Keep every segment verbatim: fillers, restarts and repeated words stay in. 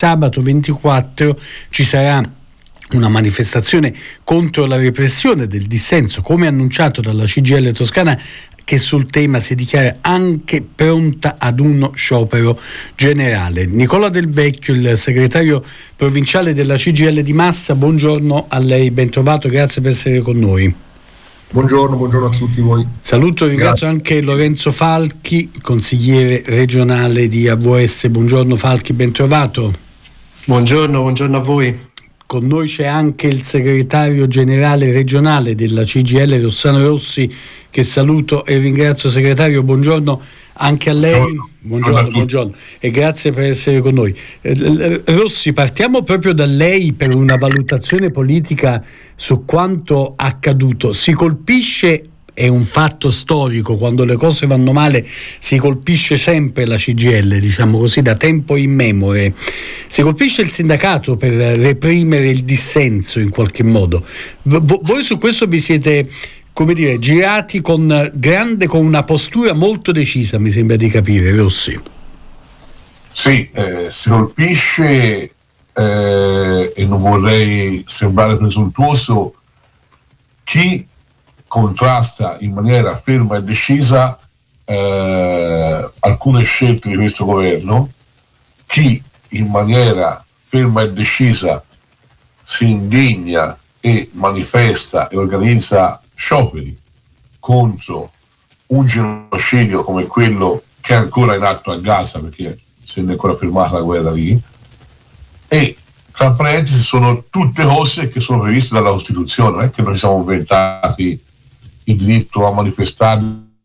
sabato ventiquattro ci sarà una manifestazione contro la repressione del dissenso, come annunciato dalla C G I L Toscana, che sul tema si dichiara anche pronta ad uno sciopero generale. Nicola Del Vecchio, il segretario provinciale della C G I L di Massa, buongiorno a lei, ben trovato, grazie per essere con noi. Buongiorno, buongiorno a tutti voi. Saluto e ringrazio anche Lorenzo Falchi, consigliere regionale di A V S. Buongiorno Falchi, ben trovato. Buongiorno, buongiorno a voi. Con noi c'è anche il segretario generale regionale della C G I L, Rossano Rossi, che saluto e ringrazio. Segretario, buongiorno anche a lei. Buongiorno, buongiorno, buongiorno e grazie per essere con noi. Rossi, partiamo proprio da lei per una valutazione politica su quanto accaduto. Si colpisce, è un fatto storico, quando le cose vanno male si colpisce sempre la C G I L, diciamo così, da tempo immemore. Si colpisce il sindacato per reprimere il dissenso in qualche modo. V- voi su questo vi siete, come dire, girati con grande, con una postura molto decisa, mi sembra di capire, Rossi. Sì, eh, si colpisce eh, e non vorrei sembrare presuntuoso chi contrasta in maniera ferma e decisa eh, alcune scelte di questo governo, chi in maniera ferma e decisa si indigna e manifesta e organizza scioperi contro un genocidio come quello che è ancora in atto a Gaza, perché se ne è ancora fermata la guerra lì, e tra parentesi sono tutte cose che sono previste dalla Costituzione, non è che noi ci siamo inventati il diritto a manifestare,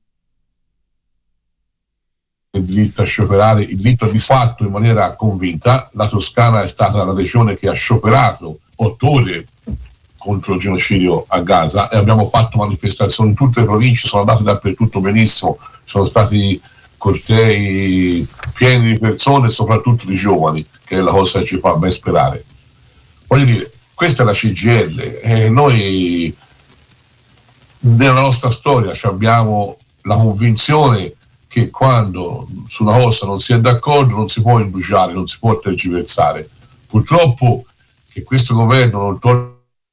il diritto a scioperare, il diritto di fatto in maniera convinta. La Toscana è stata la regione che ha scioperato otto ore contro il genocidio a Gaza e abbiamo fatto manifestazioni in tutte le province, sono andate dappertutto benissimo, sono stati cortei pieni di persone e soprattutto di giovani, che è la cosa che ci fa ben sperare. Voglio dire, questa è la C G I L e noi nella nostra storia abbiamo la convinzione che quando su una cosa non si è d'accordo non si può indugiare, non si può tergiversare. Purtroppo che questo governo non torna.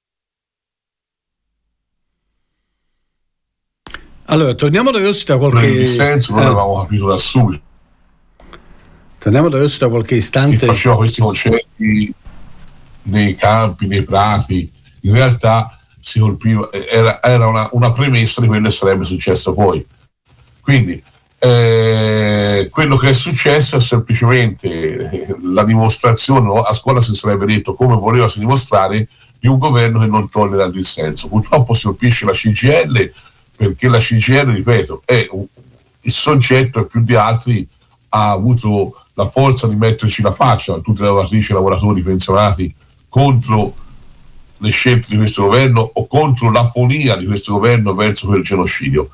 Allora, torniamo da Rossi da qualche nel dissenso, noi eh. avevamo capito da subito. Torniamo da Rossi da qualche istante. Chi faceva questi concerti nei campi, nei prati, in realtà si colpiva, era, era una, una premessa di quello che sarebbe successo poi. Quindi eh, quello che è successo è semplicemente la dimostrazione, no? A scuola si sarebbe detto come voleva si dimostrare di un governo che non tollera il dissenso. Purtroppo si colpisce la C G I L perché la C G I L, ripeto, è un, il soggetto e più di altri ha avuto la forza di metterci la faccia, tutte le lavoratrici e lavoratori pensionati, contro le scelte di questo governo o contro la follia di questo governo verso quel genocidio.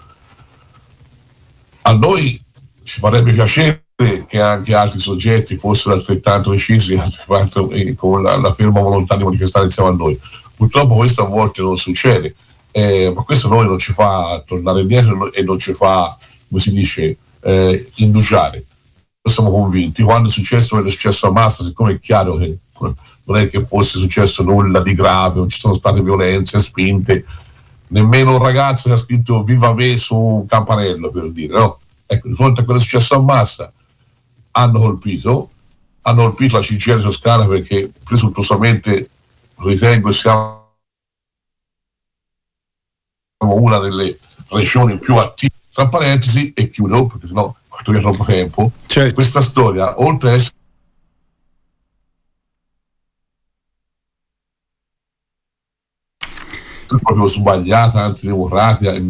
A noi ci farebbe piacere che anche altri soggetti fossero altrettanto decisi, altrettanto con la, la ferma volontà di manifestare insieme a noi. Purtroppo questo a volte non succede, eh, ma questo noi non ci fa tornare indietro e non ci fa, come si dice, eh, indugiare. Noi siamo convinti, quando è successo quello che è successo a Massa, siccome è chiaro che non è che fosse successo nulla di grave, non ci sono state violenze, spinte, nemmeno un ragazzo che ha scritto viva me su un campanello, per dire, no? Ecco, di fronte a quello che è successo a Massa hanno colpito hanno colpito la C G I L Toscana perché presuntuosamente ritengo siamo una delle regioni più attive. Tra parentesi, e chiudo perché sennò porto via troppo tempo, certo. Questa storia, oltre a essere proprio sbagliata, antidemocratica.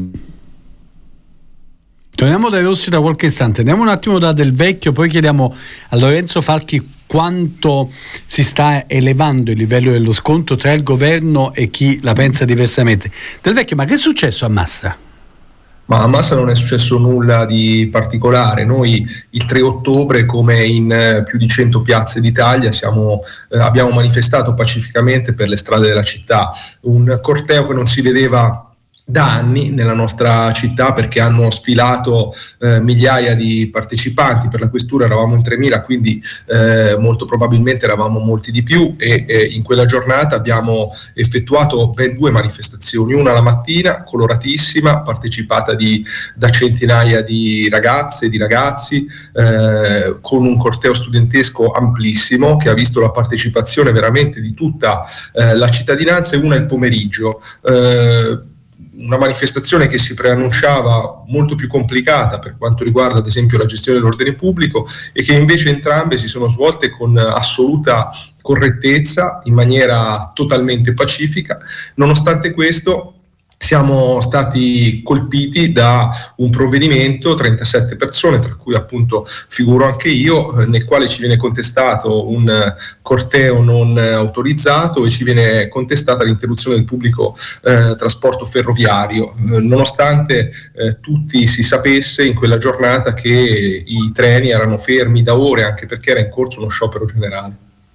Torniamo da Rossi da qualche istante, andiamo un attimo da Del Vecchio, poi chiediamo a Lorenzo Falchi quanto si sta elevando il livello dello scontro tra il governo e chi la pensa diversamente. Del Vecchio, ma che è successo a Massa? Ma a Massa non è successo nulla di particolare. Noi il tre ottobre, come in eh, più di cento piazze d'Italia, siamo, eh, abbiamo manifestato pacificamente per le strade della città. Un corteo che non si vedeva da anni nella nostra città, perché hanno sfilato eh, migliaia di partecipanti. Per la questura eravamo in tremila, quindi eh, molto probabilmente eravamo molti di più, e eh, in quella giornata abbiamo effettuato ben due manifestazioni, una la mattina coloratissima, partecipata di, da centinaia di ragazze e di ragazzi, eh, con un corteo studentesco amplissimo che ha visto la partecipazione veramente di tutta eh, la cittadinanza, e una il pomeriggio. Eh, una manifestazione che si preannunciava molto più complicata per quanto riguarda ad esempio la gestione dell'ordine pubblico, e che invece entrambe si sono svolte con assoluta correttezza, in maniera totalmente pacifica. Nonostante questo siamo stati colpiti da un provvedimento, trentasette persone, tra cui appunto figuro anche io, nel quale ci viene contestato un corteo non autorizzato e ci viene contestata l'interruzione del pubblico eh, trasporto ferroviario, eh, nonostante eh, tutti si sapesse in quella giornata che i treni erano fermi da ore, anche perché era in corso uno sciopero generale.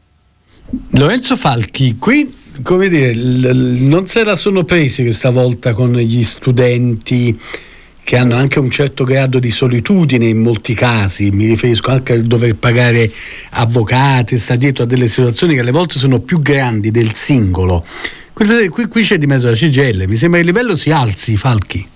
Lorenzo Falchi, qui come dire, l- l- non se la sono presi questa volta con gli studenti che hanno anche un certo grado di solitudine in molti casi, mi riferisco anche al dover pagare avvocati, sta dietro a delle situazioni che alle volte sono più grandi del singolo. Qui, qui, qui c'è di mezzo la C G I L, mi sembra che il livello si alzi, Falchi.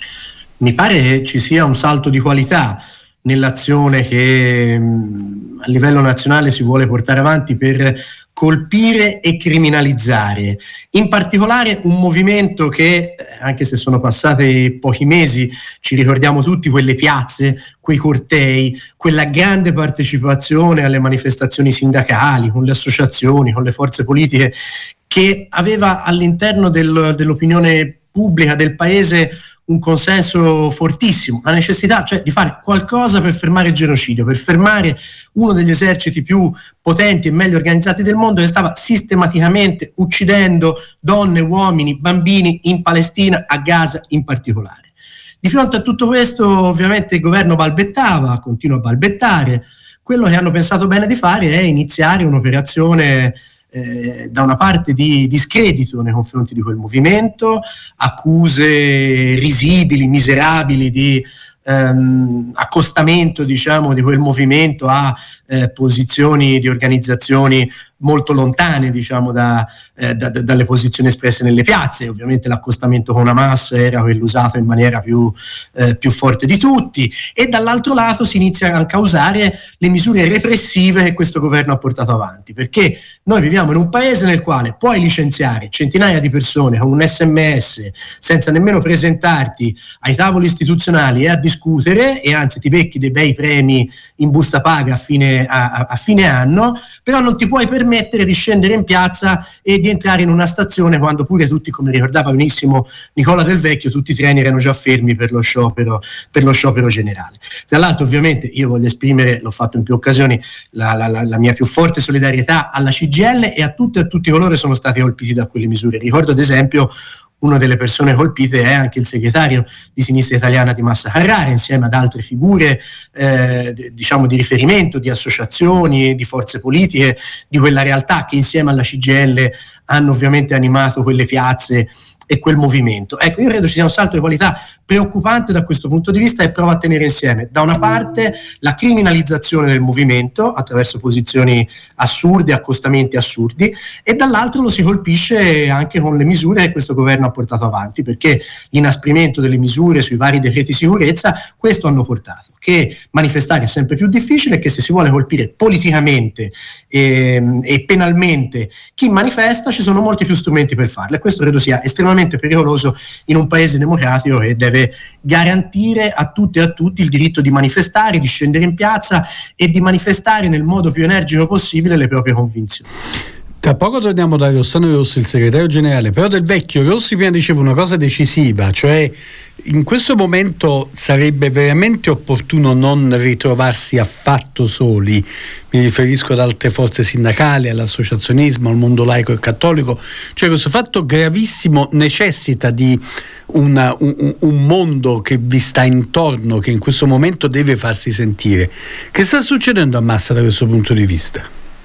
Mi pare che ci sia un salto di qualità nell'azione che mh, a livello nazionale si vuole portare avanti per colpire e criminalizzare, in particolare un movimento che, anche se sono passati pochi mesi, ci ricordiamo tutti quelle piazze, quei cortei, quella grande partecipazione alle manifestazioni sindacali, con le associazioni, con le forze politiche, che aveva all'interno del, dell'opinione pubblica del paese un consenso fortissimo, la necessità cioè di fare qualcosa per fermare il genocidio, per fermare uno degli eserciti più potenti e meglio organizzati del mondo, che stava sistematicamente uccidendo donne, uomini, bambini in Palestina, a Gaza in particolare. Di fronte a tutto questo ovviamente il governo balbettava, continua a balbettare. Quello che hanno pensato bene di fare è iniziare un'operazione Eh, da una parte di discredito nei confronti di quel movimento, accuse risibili, miserabili di ehm, accostamento, diciamo, di quel movimento a eh, posizioni di organizzazioni molto lontane, diciamo, da, eh, da, da, dalle posizioni espresse nelle piazze. Ovviamente l'accostamento con Hamas era quello usato in maniera più, eh, più forte di tutti, e dall'altro lato si inizia anche a usare le misure repressive che questo governo ha portato avanti, perché noi viviamo in un paese nel quale puoi licenziare centinaia di persone con un sms senza nemmeno presentarti ai tavoli istituzionali e a discutere, e anzi ti becchi dei bei premi in busta paga a fine, a, a fine anno, però non ti puoi permettere di scendere in piazza e di entrare in una stazione quando pure tutti, come ricordava benissimo Nicola Del Vecchio, tutti i treni erano già fermi per lo sciopero, per lo sciopero generale. Tra l'altro ovviamente io voglio esprimere, l'ho fatto in più occasioni, la, la, la mia più forte solidarietà alla C G I L e a tutte e a tutti coloro che sono stati colpiti da quelle misure. Ricordo ad esempio una delle persone colpite è anche il segretario di Sinistra Italiana di Massa Carrara, insieme ad altre figure eh, diciamo di riferimento, di associazioni, di forze politiche di quella realtà, che insieme alla C G I L hanno ovviamente animato quelle piazze e quel movimento. Ecco, io credo ci sia un salto di qualità preoccupante da questo punto di vista, e prova a tenere insieme da una parte la criminalizzazione del movimento attraverso posizioni assurde, accostamenti assurdi, e dall'altro lo si colpisce anche con le misure che questo governo ha portato avanti, perché l'inasprimento delle misure sui vari decreti sicurezza questo hanno portato, che manifestare è sempre più difficile, e che se si vuole colpire politicamente e, e penalmente chi manifesta ci sono molti più strumenti per farlo, e questo credo sia estremamente pericoloso in un paese democratico che deve garantire a tutte e a tutti il diritto di manifestare, di scendere in piazza e di manifestare nel modo più energico possibile le proprie convinzioni. Tra poco torniamo da Rossano Rossi, il segretario generale, però Del Vecchio. Rossi prima diceva una cosa decisiva, cioè in questo momento sarebbe veramente opportuno non ritrovarsi affatto soli. Mi riferisco ad altre forze sindacali, all'associazionismo, al mondo laico e cattolico. Cioè questo fatto gravissimo necessita di una, un, un mondo che vi sta intorno, che in questo momento deve farsi sentire. Che sta succedendo a Massa da questo punto di vista?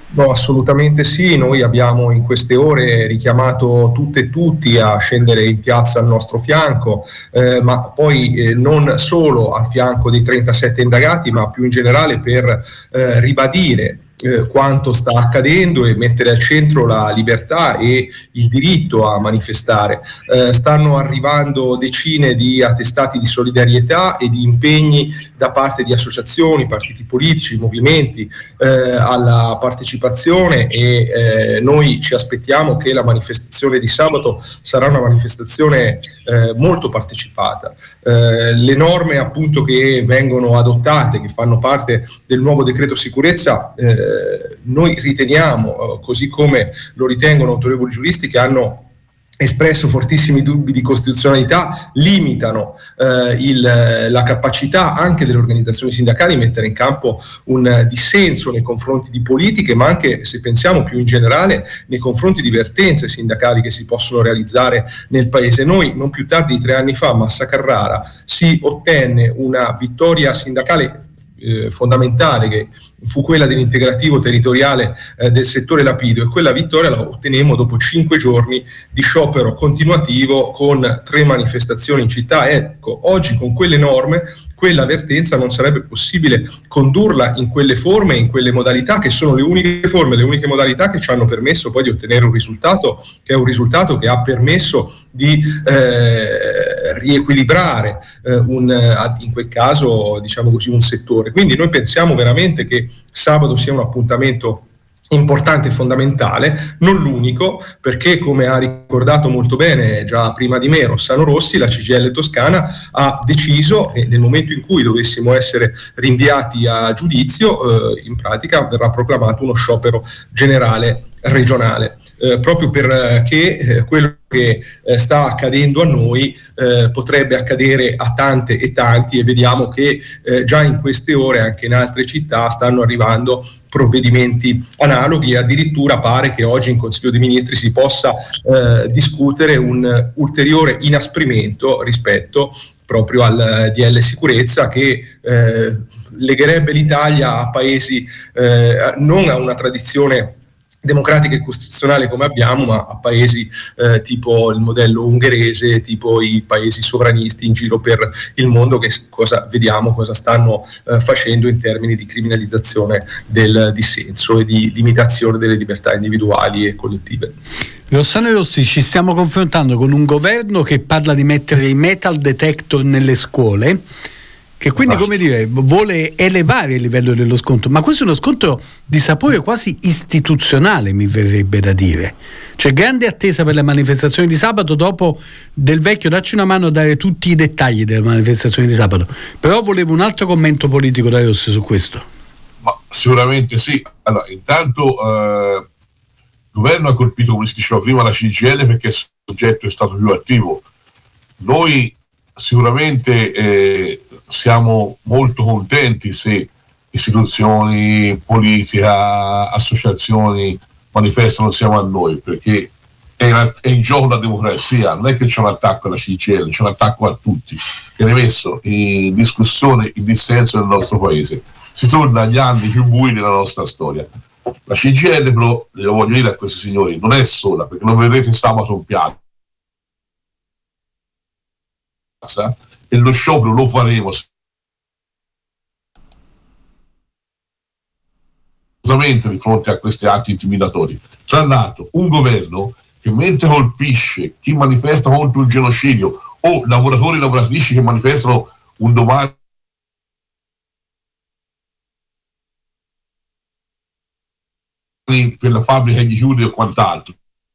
No, assolutamente sì, noi abbiamo in queste ore richiamato tutte e tutti a scendere in piazza al nostro fianco, eh, ma poi eh, non solo al fianco dei trentasette indagati, ma più in generale per eh, ribadire Eh, quanto sta accadendo e mettere al centro la libertà e il diritto a manifestare. Eh, stanno arrivando decine di attestati di solidarietà e di impegni da parte di associazioni, partiti politici, movimenti eh, alla partecipazione e eh, noi ci aspettiamo che la manifestazione di sabato sarà una manifestazione eh, molto partecipata. Eh, le norme appunto che vengono adottate, che fanno parte del nuovo decreto sicurezza, eh, noi riteniamo, così come lo ritengono autorevoli giuristi che hanno espresso fortissimi dubbi di costituzionalità, limitano eh, il, la capacità anche delle organizzazioni sindacali di mettere in campo un dissenso nei confronti di politiche, ma anche, se pensiamo più in generale, nei confronti di vertenze sindacali che si possono realizzare nel Paese. Noi, non più tardi di tre anni fa, a Massa Carrara, si ottenne una vittoria sindacale eh, fondamentale, che fu quella dell'integrativo territoriale eh, del settore lapideo, e quella vittoria la ottenemmo dopo cinque giorni di sciopero continuativo con tre manifestazioni in città. Ecco, oggi con quelle norme quella vertenza non sarebbe possibile condurla in quelle forme e in quelle modalità, che sono le uniche forme, le uniche modalità che ci hanno permesso poi di ottenere un risultato, che è un risultato che ha permesso di eh, riequilibrare eh, un, in quel caso, diciamo così, un settore. Quindi noi pensiamo veramente che sabato sia un appuntamento importante e fondamentale, non l'unico, perché, come ha ricordato molto bene già prima di me Rossano Rossi, la C G I L Toscana ha deciso che nel momento in cui dovessimo essere rinviati a giudizio, eh, in pratica verrà proclamato uno sciopero generale regionale, eh, proprio perché eh, quello che eh, sta accadendo a noi eh, potrebbe accadere a tante e tanti, e vediamo che eh, già in queste ore anche in altre città stanno arrivando provvedimenti analoghi, e addirittura pare che oggi in Consiglio dei Ministri si possa eh, discutere un ulteriore inasprimento rispetto proprio al D L sicurezza, che eh, legherebbe l'Italia a paesi, eh, non a una tradizione democratica e costituzionale come abbiamo, ma a paesi eh, tipo il modello ungherese, tipo i paesi sovranisti in giro per il mondo, che cosa vediamo, cosa stanno eh, facendo in termini di criminalizzazione del dissenso e di limitazione delle libertà individuali e collettive. Rossano Rossi, ci stiamo confrontando con un governo che parla di mettere i metal detector nelle scuole, che quindi, come dire, vuole elevare il livello dello scontro, ma questo è uno scontro di sapore quasi istituzionale, mi verrebbe da dire. C'è grande attesa per le manifestazioni di sabato. Dopo Del Vecchio, dacci una mano a dare tutti i dettagli delle manifestazioni di sabato, però volevo un altro commento politico da Rossi su questo. Ma sicuramente sì. Allora, intanto eh, il governo ha colpito, come si diceva prima, la C G I L perché il soggetto è stato più attivo. Noi sicuramente eh, siamo molto contenti se istituzioni, politica, associazioni manifestano insieme a noi, perché è, una, è in gioco la democrazia. Non è che c'è un attacco alla C G I L, c'è un attacco a tutti, che ha messo in discussione il dissenso del nostro paese. Si torna agli anni più bui della nostra storia. La C G I L, però, lo voglio dire a questi signori, non è sola, perché non vedrete sabato un piano e lo sciopero lo faremo assolutamente di fronte a questi atti intimidatori. Tra l'altro, un governo che, mentre colpisce chi manifesta contro un genocidio o lavoratori e lavoratrici che manifestano un domani per la fabbrica che gli chiude o quant'altro,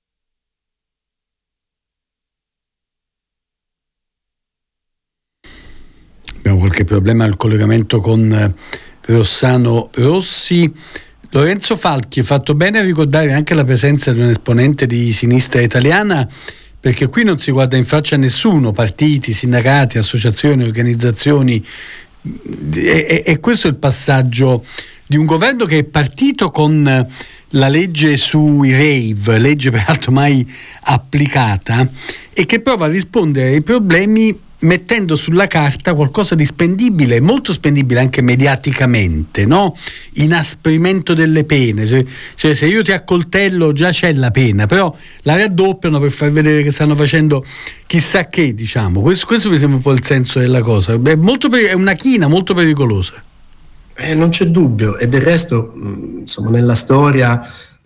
abbiamo qualche problema al collegamento con Rossano Rossi. Lorenzo Falchi, ha fatto bene a ricordare anche la presenza di un esponente di sinistra italiana, perché qui non si guarda in faccia a nessuno, partiti, sindacati, associazioni, organizzazioni, e, e, e questo è il passaggio di un governo che è partito con la legge sui rave, legge peraltro mai applicata, e che prova a rispondere ai problemi mettendo sulla carta qualcosa di spendibile, molto spendibile anche mediaticamente, no? Inasprimento delle pene, cioè, cioè se io ti accoltello già c'è la pena, però la raddoppiano per far vedere che stanno facendo chissà che, diciamo. Questo, questo mi sembra un po' il senso della cosa. È, molto per, è una china molto pericolosa. Eh, non c'è dubbio, e del resto, mh, insomma, nella storia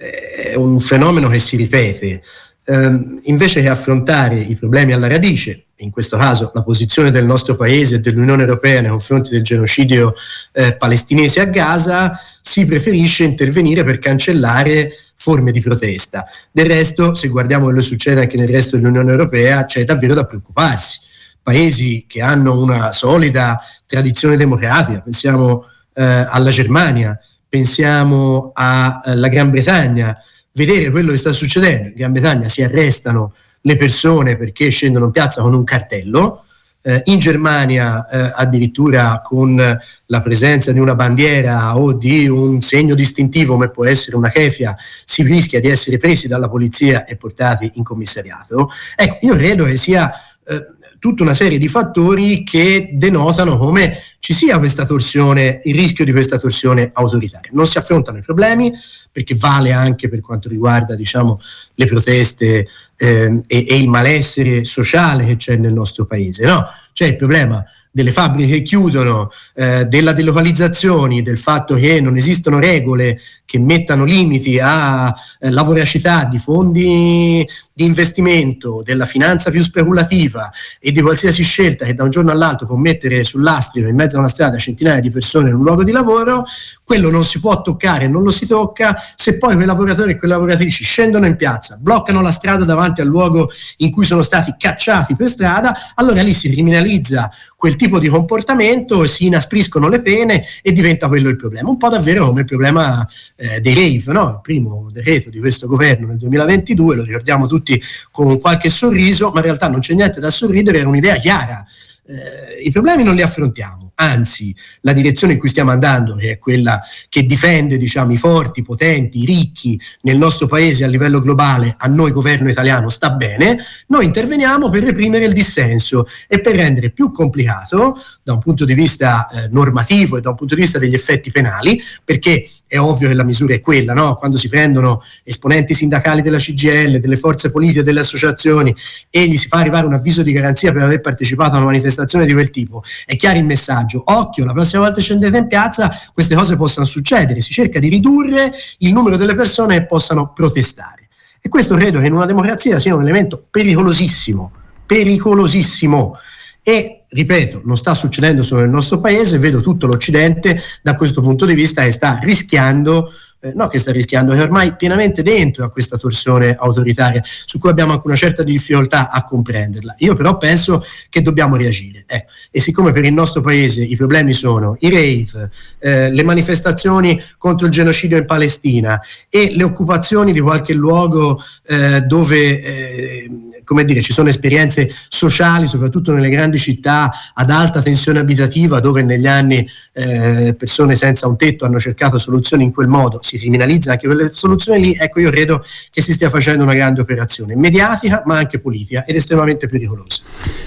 è un fenomeno che si ripete. Eh, invece che affrontare i problemi alla radice, in questo caso la posizione del nostro paese e dell'Unione Europea nei confronti del genocidio eh, palestinese a Gaza, si preferisce intervenire per cancellare forme di protesta. Del resto, se guardiamo quello che succede anche nel resto dell'Unione Europea, c'è davvero da preoccuparsi. Paesi che hanno una solida tradizione democratica, pensiamo eh, alla Germania, pensiamo alla Gran Bretagna, vedere quello che sta succedendo. In Gran Bretagna si arrestano le persone perché scendono in piazza con un cartello, eh, in Germania eh, addirittura con la presenza di una bandiera o di un segno distintivo come può essere una kefia si rischia di essere presi dalla polizia e portati in commissariato. Ecco, io credo che sia eh, tutta una serie di fattori che denotano come ci sia questa torsione, il rischio di questa torsione autoritaria. Non si affrontano i problemi, perché vale anche per quanto riguarda, diciamo, le proteste eh, e, e il malessere sociale che c'è nel nostro paese, no? C'è il problema delle fabbriche che chiudono, eh, della delocalizzazione, del fatto che non esistono regole che mettano limiti alla eh, voracità di fondi di investimento, della finanza più speculativa e di qualsiasi scelta che da un giorno all'altro può mettere sull'astrico in mezzo a una strada centinaia di persone in un luogo di lavoro. Quello non si può toccare, non lo si tocca. Se poi quei lavoratori e quelle lavoratrici scendono in piazza, bloccano la strada davanti al luogo in cui sono stati cacciati per strada, allora lì si criminalizza quel tipo di comportamento, si inaspriscono le pene e diventa quello il problema. Un po' davvero come il problema eh, dei rave, no? Il primo decreto di questo governo nel duemilaventidue, lo ricordiamo tutti con qualche sorriso, ma in realtà non c'è niente da sorridere, era un'idea chiara. Eh, I problemi non li affrontiamo, anzi la direzione in cui stiamo andando, che è quella che difende, diciamo, i forti, i potenti, i ricchi nel nostro paese a livello globale, a noi governo italiano sta bene, noi interveniamo per reprimere il dissenso e per rendere più complicato da un punto di vista eh, normativo e da un punto di vista degli effetti penali, perché è ovvio che la misura è quella, no? Quando si prendono esponenti sindacali della C G I L, delle forze politiche, delle associazioni e gli si fa arrivare un avviso di garanzia per aver partecipato a una manifestazione di quel tipo, è chiaro il messaggio: occhio, la prossima volta scendete in piazza, queste cose possano succedere. Si cerca di ridurre il numero delle persone che possano protestare, e questo credo che in una democrazia sia un elemento pericolosissimo, pericolosissimo. E ripeto, non sta succedendo solo nel nostro paese, vedo tutto l'Occidente da questo punto di vista che sta rischiando, eh, no che sta rischiando, è ormai pienamente dentro a questa torsione autoritaria, su cui abbiamo anche una certa difficoltà a comprenderla. Io però penso che dobbiamo reagire. Ecco. E siccome per il nostro paese i problemi sono i rave, eh, le manifestazioni contro il genocidio in Palestina e le occupazioni di qualche luogo eh, dove... Eh, come dire, ci sono esperienze sociali, soprattutto nelle grandi città ad alta tensione abitativa, dove negli anni eh, persone senza un tetto hanno cercato soluzioni in quel modo, si criminalizza anche quelle soluzioni lì. Ecco, io credo che si stia facendo una grande operazione mediatica ma anche politica ed estremamente pericolosa.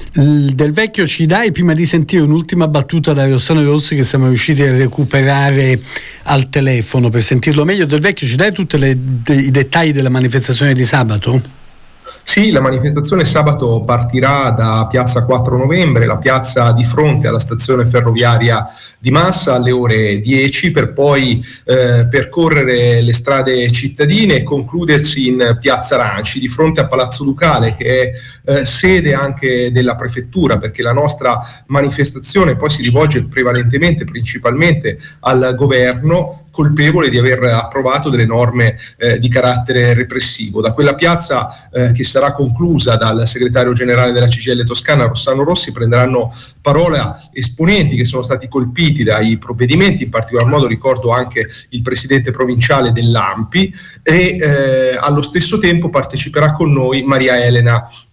Del Vecchio, ci dai, prima di sentire un'ultima battuta da Rossano Rossi che siamo riusciti a recuperare al telefono per sentirlo meglio, Del Vecchio, ci dai tutti i dettagli della manifestazione di sabato? Sì, la manifestazione sabato partirà da piazza quattro novembre, la piazza di fronte alla stazione ferroviaria di Massa, alle ore dieci, per poi eh, percorrere le strade cittadine e concludersi in piazza Aranci, di fronte a Palazzo Ducale, che è eh, sede anche della prefettura, perché la nostra manifestazione poi si rivolge prevalentemente, principalmente al governo, colpevole di aver approvato delle norme eh, di carattere repressivo. Da quella piazza eh, che sarà conclusa dal segretario generale della C G I L Toscana, Rossano Rossi, prenderanno parola esponenti che sono stati colpiti dai provvedimenti, in particolar modo ricordo anche il presidente provinciale dell'A M P I, e eh, allo stesso tempo parteciperà con noi Maria Elena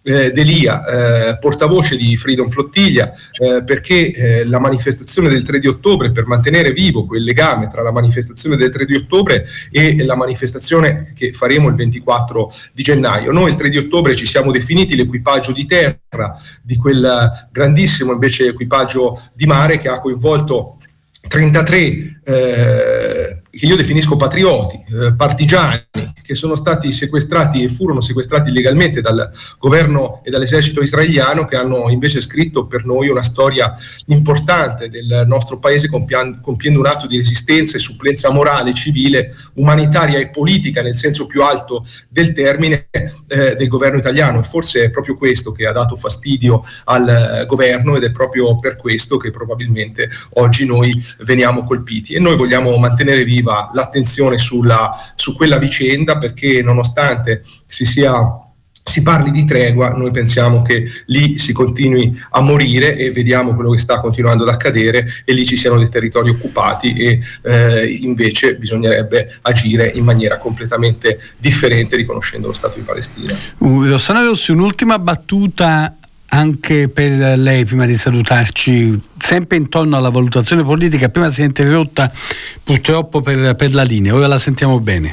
eh, D'Elia, eh, portavoce di Freedom Flottiglia, eh, perché eh, la manifestazione del tre di ottobre, per mantenere vivo quel legame tra la manifestazione del tre di ottobre e la manifestazione che faremo il ventiquattro di gennaio. Noi il tre di ottobre ci siamo definiti l'equipaggio di terra di quel grandissimo invece equipaggio di mare che ha coinvolto trentatré eh, che io definisco patrioti, eh, partigiani, che sono stati sequestrati e furono sequestrati illegalmente dal governo e dall'esercito israeliano, che hanno invece scritto per noi una storia importante del nostro paese, compian- compiendo un atto di resistenza e supplenza morale, civile, umanitaria e politica nel senso più alto del termine eh, del governo italiano. E forse è proprio questo che ha dato fastidio al eh, governo, ed è proprio per questo che probabilmente oggi noi veniamo colpiti, e noi vogliamo mantenere viva l'attenzione sulla, su quella vicenda, perché nonostante si sia si parli di tregua, noi pensiamo che lì si continui a morire, e vediamo quello che sta continuando ad accadere, e lì ci siano dei territori occupati, e eh, invece bisognerebbe agire in maniera completamente differente, riconoscendo lo Stato di Palestina. Uh, Rossano Rossi, un'ultima battuta anche per lei prima di salutarci, sempre intorno alla valutazione politica. Prima si è interrotta purtroppo per, per la linea, ora la sentiamo bene.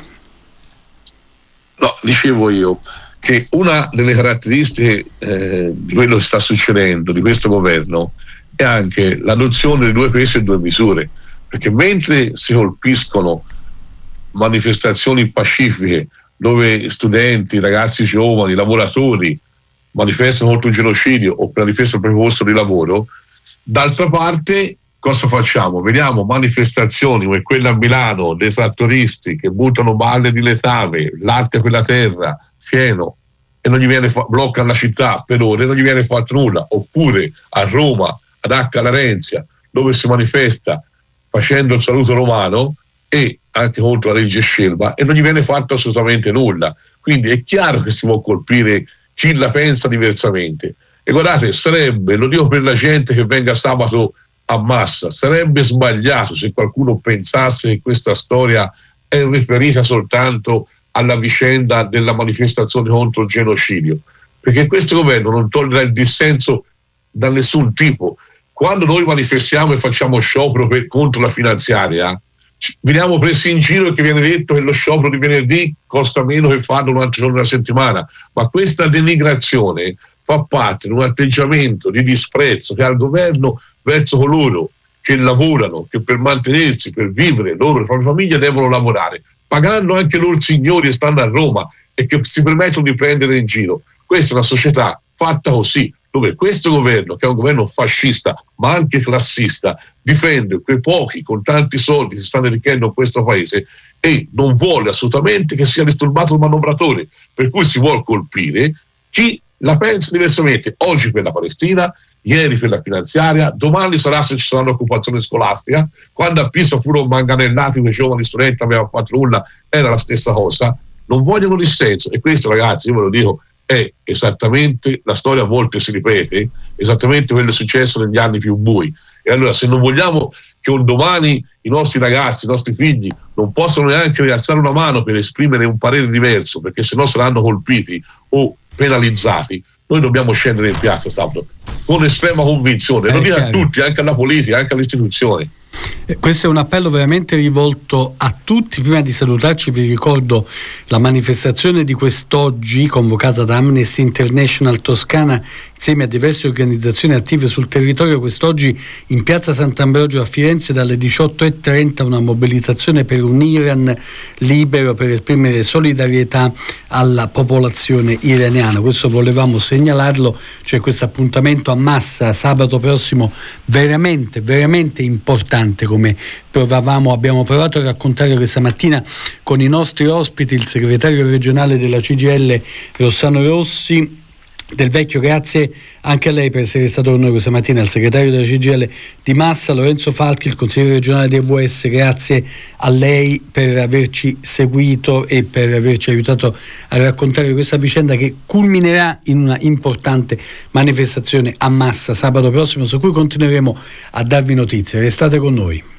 No, dicevo io che una delle caratteristiche eh, di quello che sta succedendo, di questo governo, è anche l'adozione di due pesi e due misure, perché mentre si colpiscono manifestazioni pacifiche dove studenti, ragazzi giovani, lavoratori manifestano contro il genocidio o per la difesa del proprio posto di lavoro, d'altra parte cosa facciamo? Vediamo manifestazioni come quella a Milano dei trattoristi che buttano balle di letame, latte per la terra, fieno, e non gli viene fa- bloccano la città per ore e non gli viene fatto nulla. Oppure a Roma, ad Acca Larenzia, dove si manifesta facendo il saluto romano e anche contro la legge Scelba, e non gli viene fatto assolutamente nulla. Quindi è chiaro che si può colpire chi la pensa diversamente. E guardate, sarebbe, lo dico per la gente che venga sabato a Massa, sarebbe sbagliato se qualcuno pensasse che questa storia è riferita soltanto alla vicenda della manifestazione contro il genocidio, perché questo governo non tollera il dissenso da nessun tipo. Quando noi manifestiamo e facciamo sciopero per, contro la finanziaria, veniamo presi in giro, che viene detto che lo sciopero di venerdì costa meno che farlo un altro giorno della settimana, ma questa denigrazione fa parte di un atteggiamento di disprezzo che ha il governo verso coloro che lavorano, che per mantenersi, per vivere, loro e le proprie famiglie devono lavorare, pagando anche loro signori e stanno a Roma, e che si permettono di prendere in giro. Questa è una società fatta così, dove questo governo, che è un governo fascista ma anche classista, difende quei pochi con tanti soldi che si stanno arricchendo in questo paese, e non vuole assolutamente che sia disturbato il manovratore, per cui si vuole colpire chi la pensa diversamente. Oggi per la Palestina, ieri per la finanziaria, domani sarà se ci sarà un'occupazione scolastica. Quando a Pisa furono manganellati quei giovani studenti, non avevano fatto nulla, era la stessa cosa. Non vogliono dissenso, e questo, ragazzi, io ve lo dico, è esattamente la storia, a volte si ripete, esattamente quello che è successo negli anni più bui. E allora, se non vogliamo che un domani i nostri ragazzi, i nostri figli non possano neanche rialzare una mano per esprimere un parere diverso, perché sennò saranno colpiti o penalizzati, noi dobbiamo scendere in piazza sabato con estrema convinzione, lo dico a tutti, anche alla politica, anche alle istituzioni. Questo è un appello veramente rivolto a tutti. Prima di salutarci vi ricordo la manifestazione di quest'oggi convocata da Amnesty International Toscana insieme a diverse organizzazioni attive sul territorio. Quest'oggi in piazza Sant'Ambrogio a Firenze dalle diciotto e trenta una mobilitazione per un Iran libero, per esprimere solidarietà alla popolazione iraniana. Questo volevamo segnalarlo. C'è questo appuntamento a Massa sabato prossimo, veramente veramente importante, come provavamo, abbiamo provato a raccontare questa mattina con i nostri ospiti, il segretario regionale della C G I L Rossano Rossi. Del Vecchio, grazie anche a lei per essere stato con noi questa mattina, il segretario della C G I L di Massa, Lorenzo Falchi, il consigliere regionale di A V S, grazie a lei per averci seguito e per averci aiutato a raccontare questa vicenda che culminerà in una importante manifestazione a Massa sabato prossimo, su cui continueremo a darvi notizie. Restate con noi.